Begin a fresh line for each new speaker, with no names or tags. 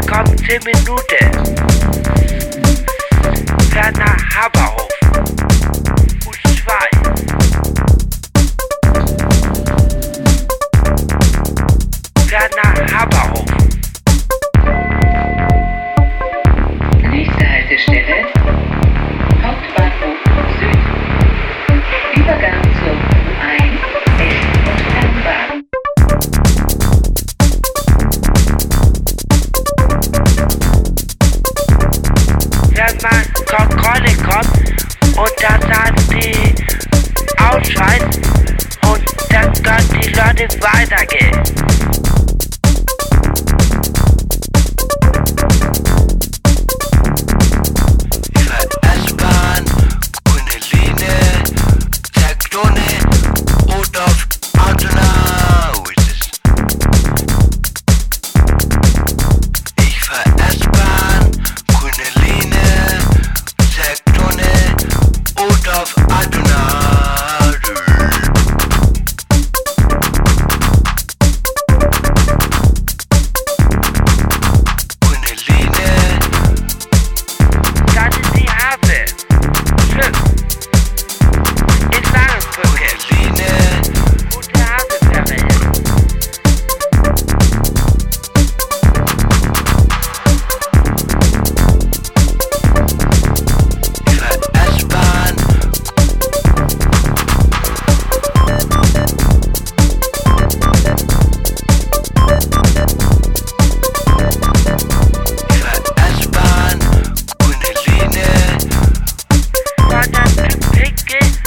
kommt 10 Minuten. Werner Haberhof. U2. Werner Haberhof.
Nächste Haltestelle Hauptbahnhof Süd. Übergang zur U1, S- und Fernbahn.
Wenn man Kontrolle kommt und dann sagen die Ausweis und dann können die Leute weitergehen.
S-Bahn, grüne Linie, Tektone, Rudolf, Altona, wo ist es? Ich fahr S-Bahn, grüne Linie, Tektone, Rudolf, Altona. Grüne Linie.
Das ist die Havel. Schön. In Langenbrücke.
Linie.
Gute Havelfähre ist.
S-Bahn. S-Bahn, grüne Linie.
Von der Typ Pickel